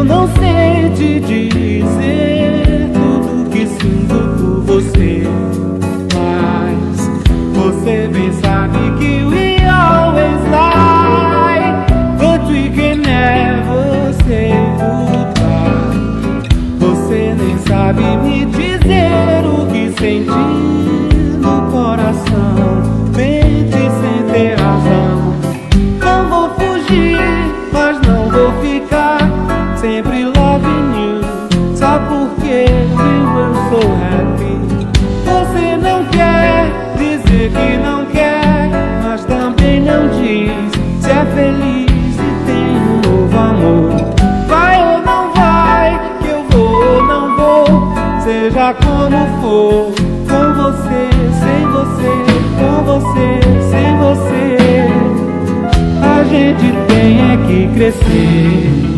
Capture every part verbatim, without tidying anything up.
não sei te dizer tudo que sinto por você, mas você bem sabe que we always lie, but we can never say goodbye. Você nem sabe me dizer o que senti no coração, mente sem ter razão. Não vou fugir, mas não vou ficar, sempre loving you, só porque we were so happy. Você não quer dizer que não quer, mas também não diz se é feliz e tem um novo amor. Vai ou não vai, que eu vou ou não vou, seja como for, com você, sem você, com você, sem você, a gente tem é que crescer.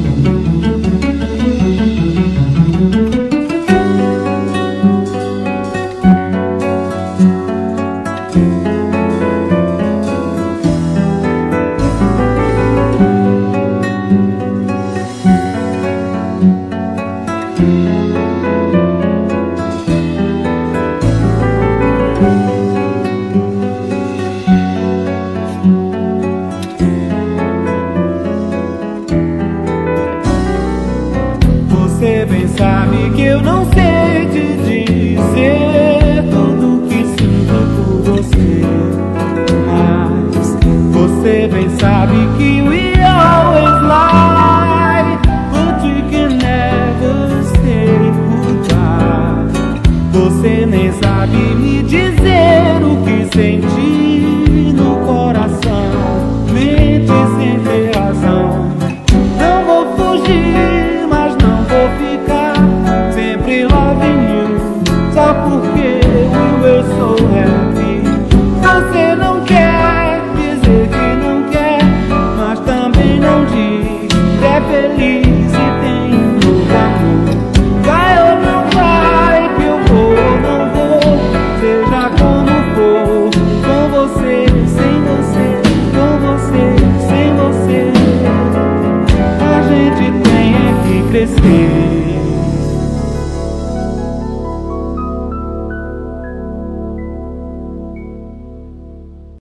Você bem sabe que eu não sei te dizer tudo que sinto por você, mas você bem sabe que we always lie, but we can never say goodbye. Você nem sabe me dizer o que senti no coração, mente sem ter razão. Não vou fugir, mas não vou ficar, sempre loving you, só porque we were so happy. Você não quer dizer que não quer, mas também não diz que é feliz e tem um novo amor. Vai ou não vai, que eu vou ou não vou, seja como for, com você, sem você, com você, sem você, a gente tem é que crescer.